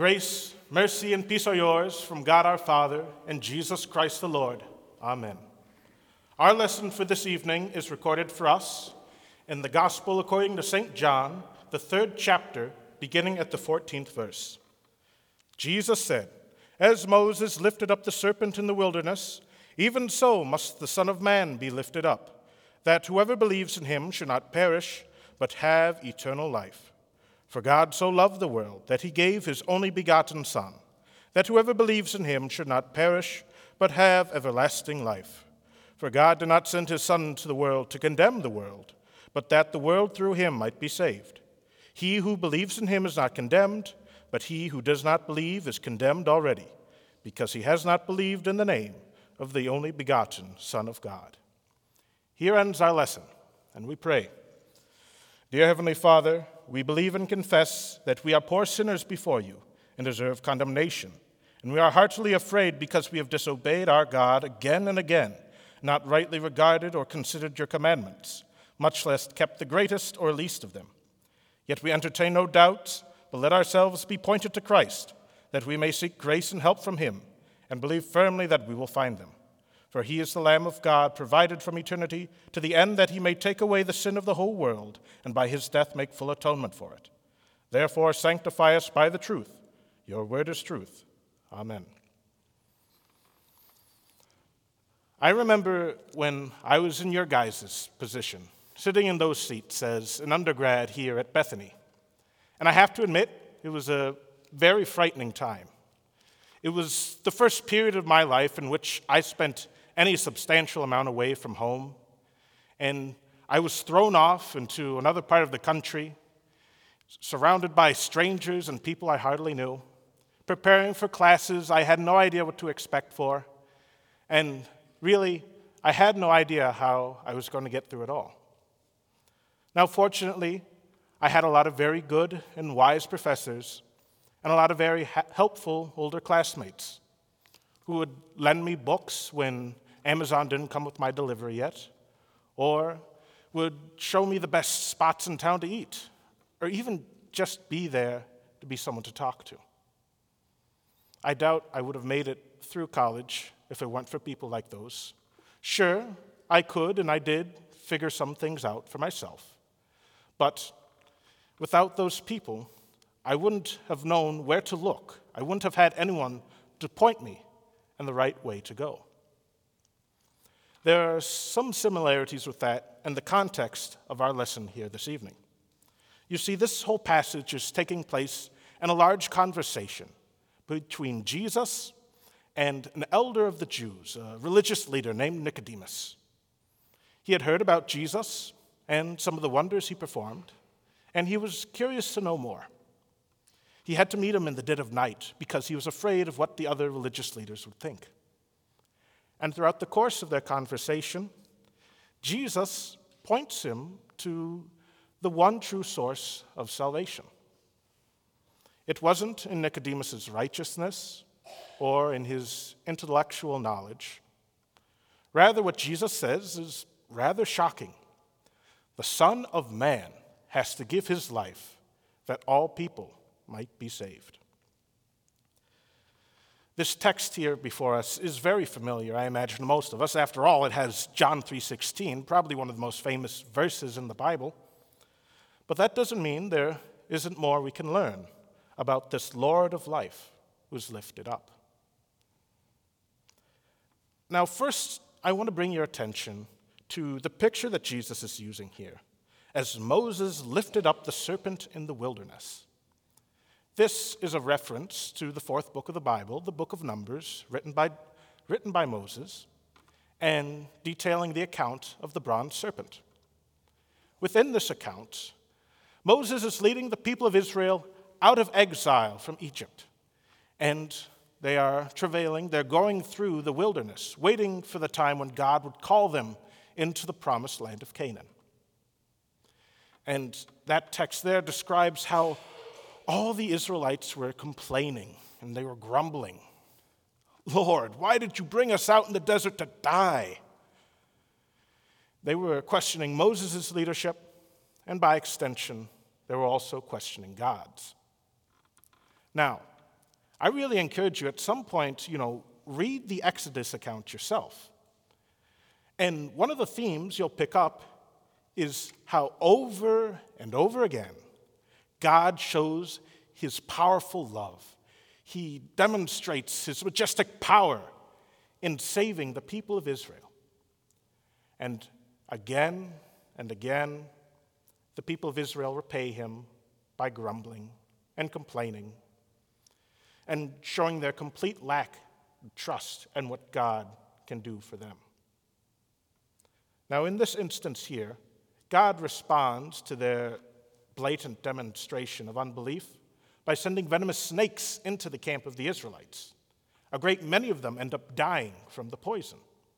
Grace, mercy, and peace are yours from God our Father and Jesus Christ the Lord. Amen. Our lesson for this evening is recorded for us in the Gospel according to St. John, the 3rd chapter, beginning at the 14th verse. Jesus said, "As Moses lifted up the serpent in the wilderness, even so must the Son of Man be lifted up, that whoever believes in him should not perish, but have eternal life. For God so loved the world that he gave his only begotten Son, that whoever believes in him should not perish, but have everlasting life. For God did not send his Son into the world to condemn the world, but that the world through him might be saved. He who believes in him is not condemned, but he who does not believe is condemned already, because he has not believed in the name of the only begotten Son of God." Here ends our lesson, and we pray. Dear Heavenly Father, we believe and confess that we are poor sinners before you and deserve condemnation, and we are heartily afraid because we have disobeyed our God again and again, not rightly regarded or considered your commandments, much less kept the greatest or least of them. Yet we entertain no doubts, but let ourselves be pointed to Christ, that we may seek grace and help from him, and believe firmly that we will find them. For he is the Lamb of God, provided from eternity, to the end that he may take away the sin of the whole world, and by his death make full atonement for it. Therefore sanctify us by the truth. Your word is truth. Amen. I remember when I was in your guys' position, sitting in those seats as an undergrad here at Bethany. And I have to admit, it was a very frightening time. It was the first period of my life in which I spent any substantial amount away from home, and I was thrown off into another part of the country, surrounded by strangers and people I hardly knew, preparing for classes I had no idea what to expect for, and really, I had no idea how I was going to get through it all. Now, fortunately, I had a lot of very good and wise professors and a lot of very helpful older classmates who would lend me books when Amazon didn't come with my delivery yet, or would show me the best spots in town to eat, or even just be there to be someone to talk to. I doubt I would have made it through college if it weren't for people like those. Sure, I could and I did figure some things out for myself, but without those people, I wouldn't have known where to look. I wouldn't have had anyone to point me in the right way to go. There are some similarities with that in the context of our lesson here this evening. You see, this whole passage is taking place in a large conversation between Jesus and an elder of the Jews, a religious leader named Nicodemus. He had heard about Jesus and some of the wonders he performed, and he was curious to know more. He had to meet him in the dead of night because he was afraid of what the other religious leaders would think. And throughout the course of their conversation, Jesus points him to the one true source of salvation. It wasn't in Nicodemus' righteousness or in his intellectual knowledge. Rather, what Jesus says is rather shocking. The Son of Man has to give his life that all people might be saved. This text here before us is very familiar, I imagine, to most of us. After all, it has John 3:16, probably one of the most famous verses in the Bible. But that doesn't mean there isn't more we can learn about this Lord of life who's lifted up. Now, first, I want to bring your attention to the picture that Jesus is using here, as Moses lifted up the serpent in the wilderness. This is a reference to the 4th book of the Bible, the book of Numbers, written by Moses, and detailing the account of the bronze serpent. Within this account, Moses is leading the people of Israel out of exile from Egypt, and they are travailing, they're going through the wilderness, waiting for the time when God would call them into the promised land of Canaan. And that text there describes how all the Israelites were complaining and they were grumbling. "Lord, why did you bring us out in the desert to die?" They were questioning Moses' leadership, and by extension, they were also questioning God's. Now, I really encourage you at some point, read the Exodus account yourself. And one of the themes you'll pick up is how over and over again, God shows his powerful love. He demonstrates his majestic power in saving the people of Israel. And again, the people of Israel repay him by grumbling and complaining and showing their complete lack of trust in what God can do for them. Now, in this instance here, God responds to their blatant demonstration of unbelief by sending venomous snakes into the camp of the Israelites. A great many of them end up dying from the poison.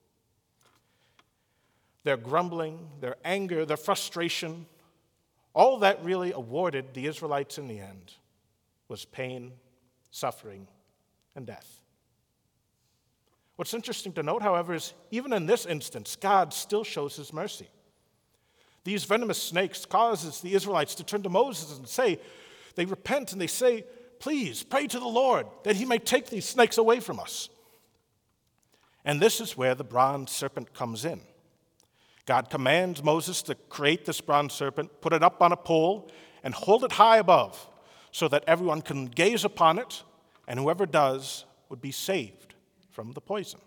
Their grumbling, their anger, their frustration, all that really awarded the Israelites in the end was pain, suffering, and death. What's interesting to note, however, is even in this instance, God still shows his mercy. These venomous snakes causes the Israelites to turn to Moses and say, they repent and they say, please pray to the Lord that he may take these snakes away from us. And this is where the bronze serpent comes in. God commands Moses to create this bronze serpent, put it up on a pole, and hold it high above so that everyone can gaze upon it, and whoever does would be saved from the poison.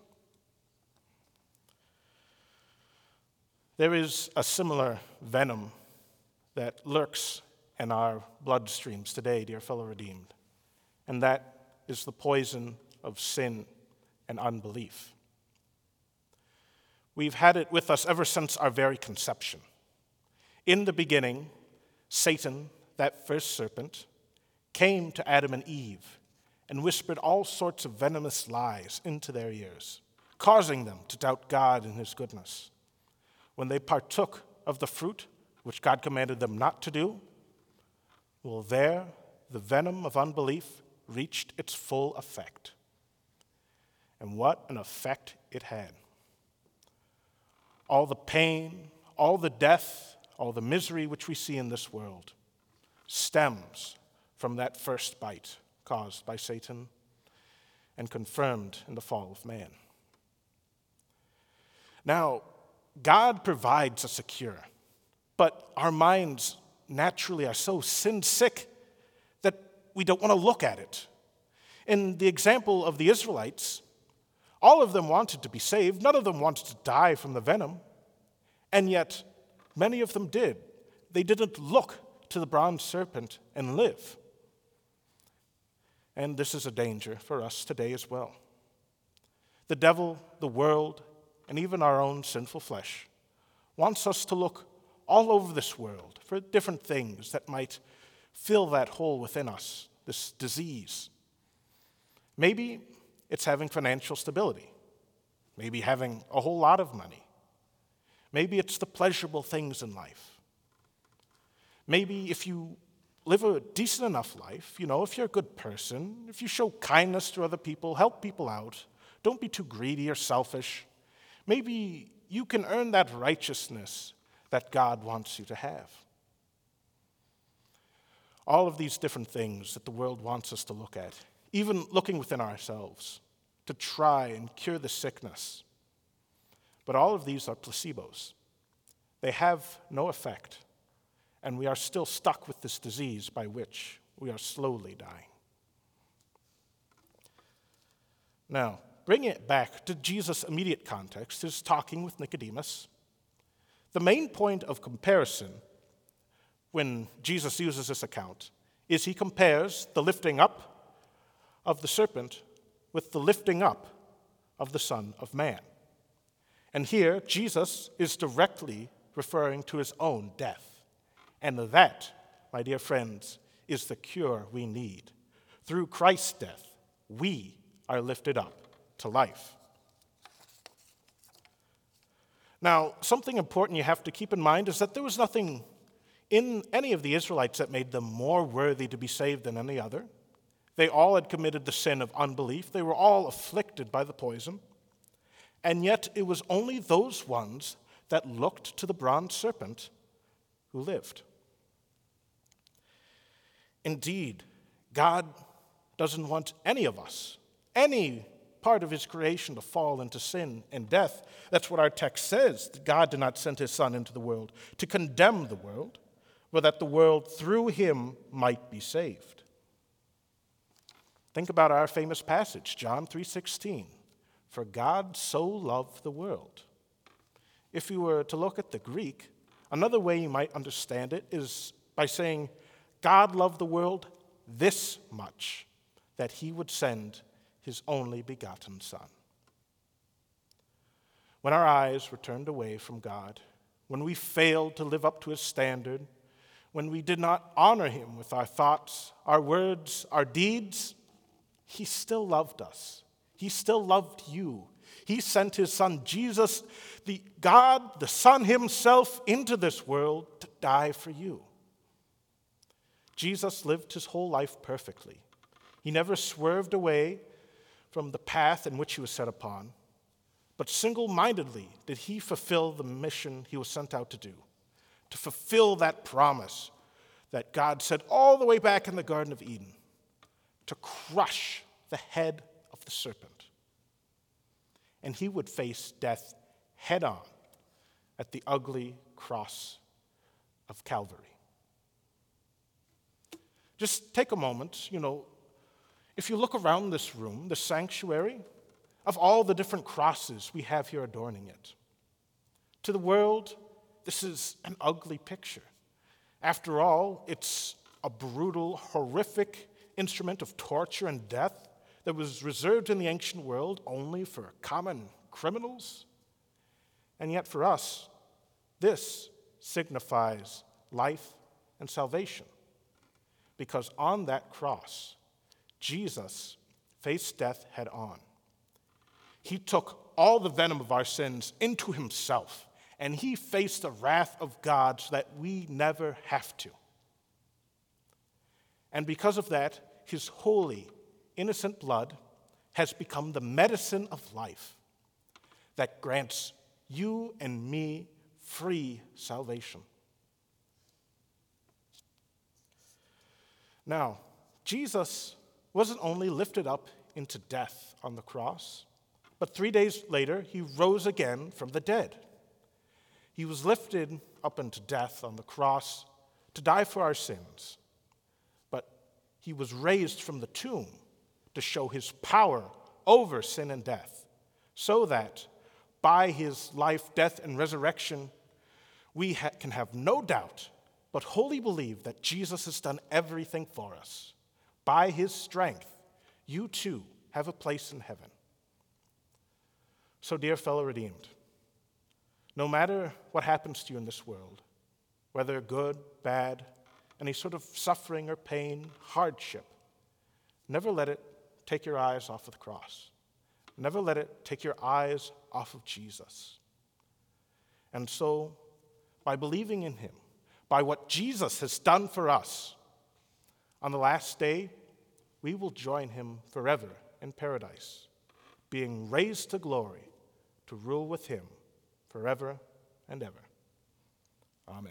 There is a similar venom that lurks in our bloodstreams today, dear fellow redeemed, and that is the poison of sin and unbelief. We've had it with us ever since our very conception. In the beginning, Satan, that first serpent, came to Adam and Eve and whispered all sorts of venomous lies into their ears, causing them to doubt God and his goodness. When they partook of the fruit, which God commanded them not to do, well, there, the venom of unbelief reached its full effect. And what an effect it had. All the pain, all the death, all the misery which we see in this world stems from that first bite caused by Satan and confirmed in the fall of man. Now, God provides us a cure, but our minds naturally are so sin-sick that we don't want to look at it. In the example of the Israelites, all of them wanted to be saved. None of them wanted to die from the venom. And yet, many of them did. They didn't look to the bronze serpent and live. And this is a danger for us today as well. The devil, the world, and even our own sinful flesh wants us to look all over this world for different things that might fill that hole within us, this disease. Maybe it's having financial stability. Maybe having a whole lot of money. Maybe it's the pleasurable things in life. Maybe if you live a decent enough life, if you're a good person, if you show kindness to other people, help people out, don't be too greedy or selfish, maybe you can earn that righteousness that God wants you to have. All of these different things that the world wants us to look at, even looking within ourselves to try and cure the sickness. But all of these are placebos. They have no effect, and we are still stuck with this disease by which we are slowly dying. Now, bringing it back to Jesus' immediate context, his talking with Nicodemus, the main point of comparison when Jesus uses this account is he compares the lifting up of the serpent with the lifting up of the Son of Man. And here, Jesus is directly referring to his own death. And that, my dear friends, is the cure we need. Through Christ's death, we are lifted up to life. Now, something important you have to keep in mind is that there was nothing in any of the Israelites that made them more worthy to be saved than any other. They all had committed the sin of unbelief. They were all afflicted by the poison. And yet it was only those ones that looked to the bronze serpent who lived. Indeed, God doesn't want any of us, any part of his creation, to fall into sin and death. That's what our text says, that God did not send his Son into the world to condemn the world, but that the world through him might be saved. Think about our famous passage, John 3:16. For God so loved the world. If you were to look at the Greek, another way you might understand it is by saying, God loved the world this much, that he would send his only begotten Son. When our eyes were turned away from God, when we failed to live up to his standard, when we did not honor him with our thoughts, our words, our deeds, he still loved us. He still loved you. He sent his Son, Jesus, the God, the Son himself, into this world to die for you. Jesus lived his whole life perfectly. He never swerved away from the path in which he was set upon, but single-mindedly did he fulfill the mission he was sent out to do, to fulfill that promise that God said all the way back in the Garden of Eden, to crush the head of the serpent. And he would face death head on at the ugly cross of Calvary. Just take a moment, if you look around this room, the sanctuary, of all the different crosses we have here adorning it, to the world, this is an ugly picture. After all, it's a brutal, horrific instrument of torture and death that was reserved in the ancient world only for common criminals. And yet for us, this signifies life and salvation. Because on that cross, Jesus faced death head on. He took all the venom of our sins into himself, and he faced the wrath of God so that we never have to. And because of that, his holy, innocent blood has become the medicine of life that grants you and me free salvation. Now, Jesus wasn't only lifted up into death on the cross, but 3 days later, he rose again from the dead. He was lifted up into death on the cross to die for our sins, but he was raised from the tomb to show his power over sin and death, so that by his life, death, and resurrection, we can have no doubt but wholly believe that Jesus has done everything for us. By his strength, you too have a place in heaven. So, dear fellow redeemed, no matter what happens to you in this world, whether good, bad, any sort of suffering or pain, hardship, never let it take your eyes off of the cross. Never let it take your eyes off of Jesus. And so, by believing in him, by what Jesus has done for us, on the last day, we will join him forever in paradise, being raised to glory to rule with him forever and ever. Amen.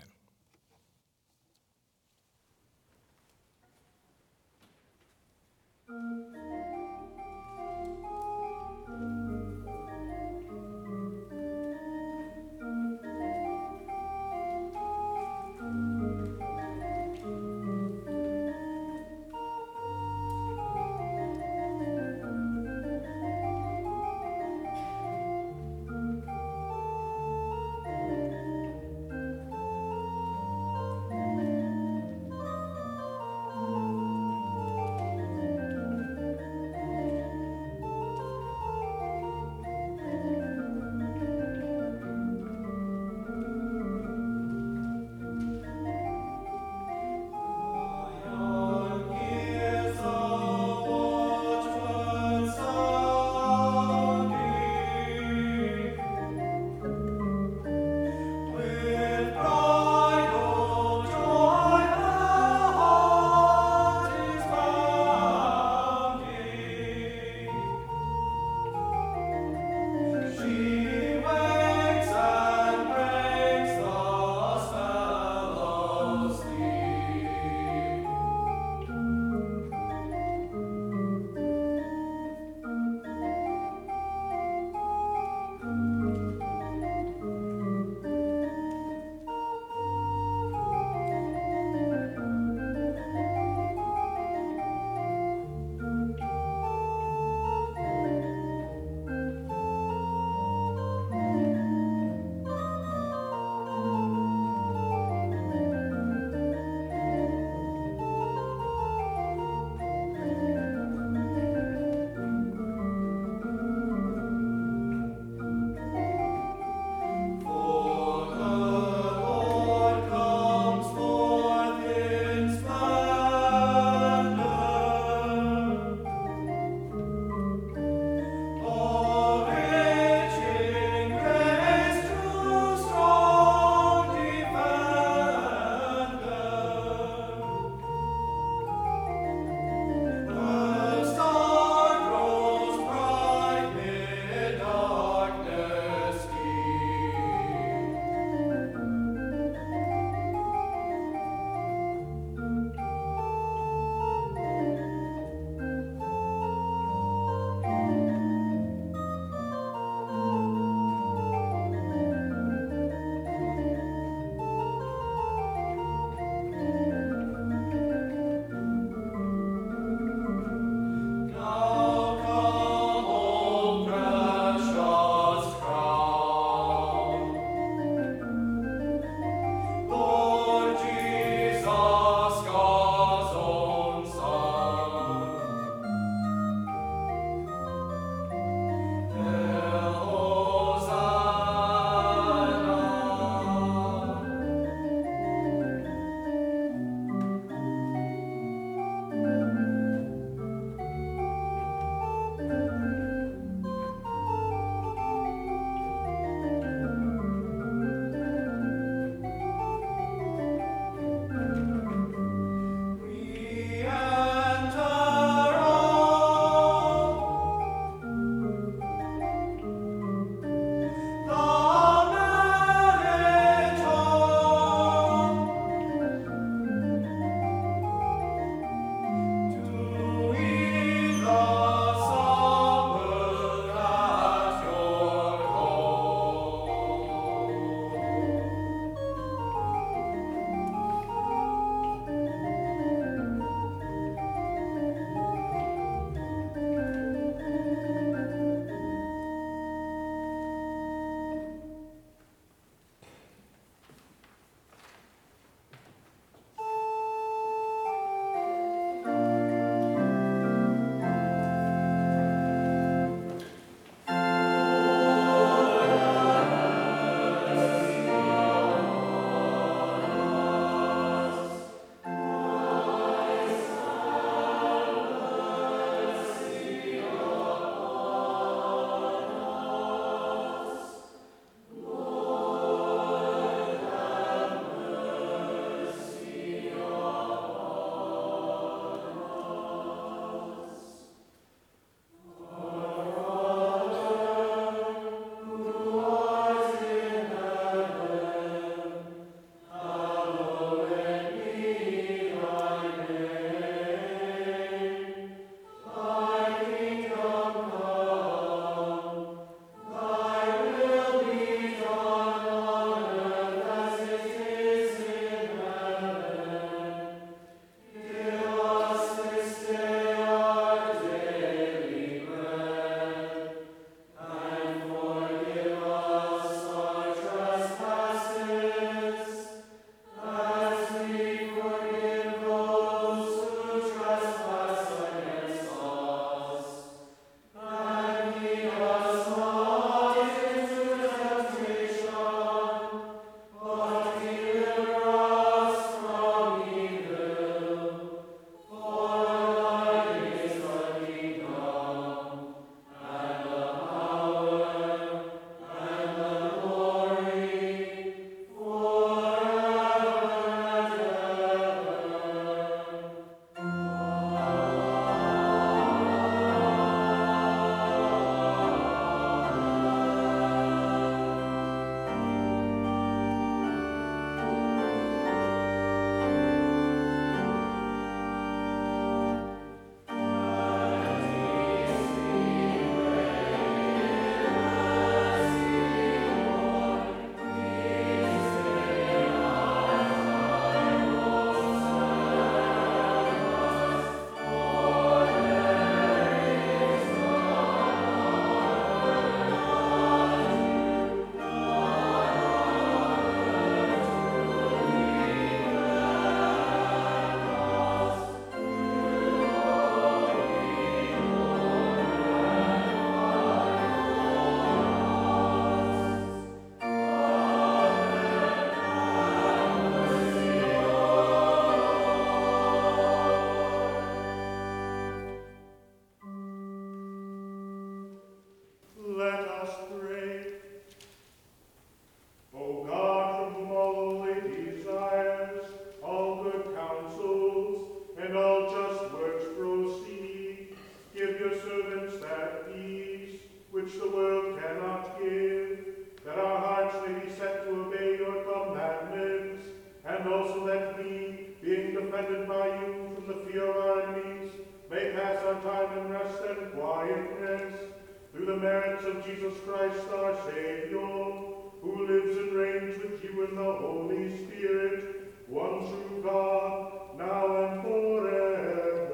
the merits of Jesus Christ our Savior, who lives and reigns with you in the Holy Spirit, one true God, now and forever.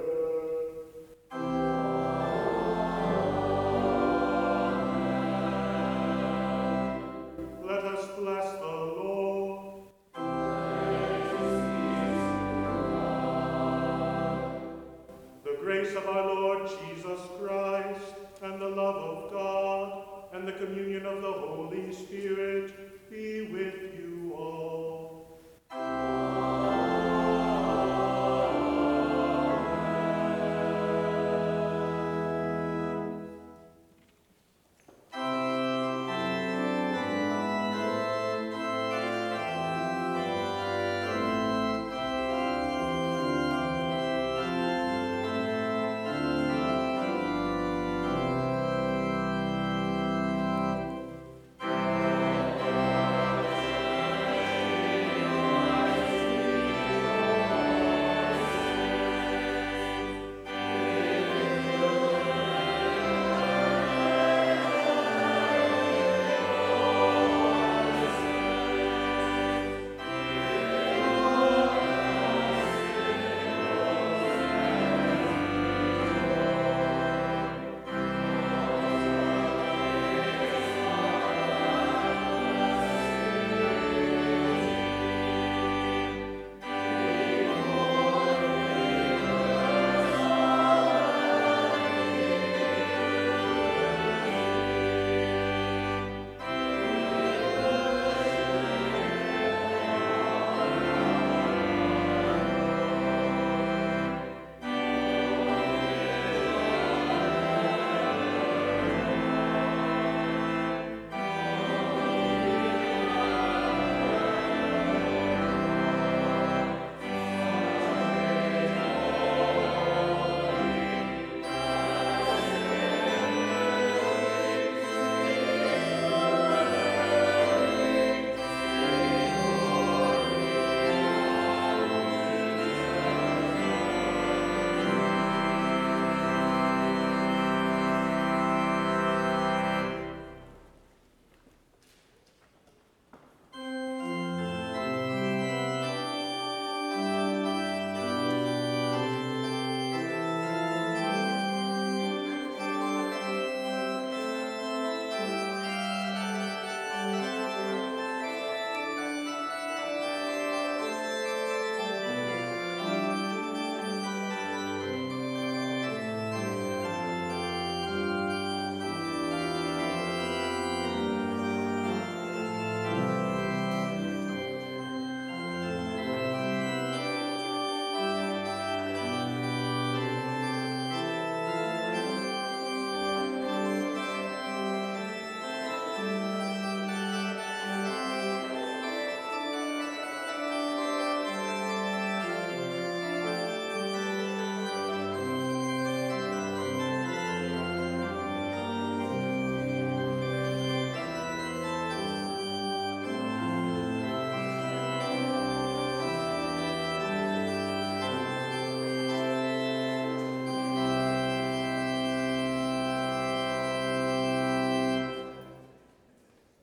Let us bless the Lord. The grace of our Lord Jesus Christ, and the love of God, and the communion of the Holy Spirit be with you all.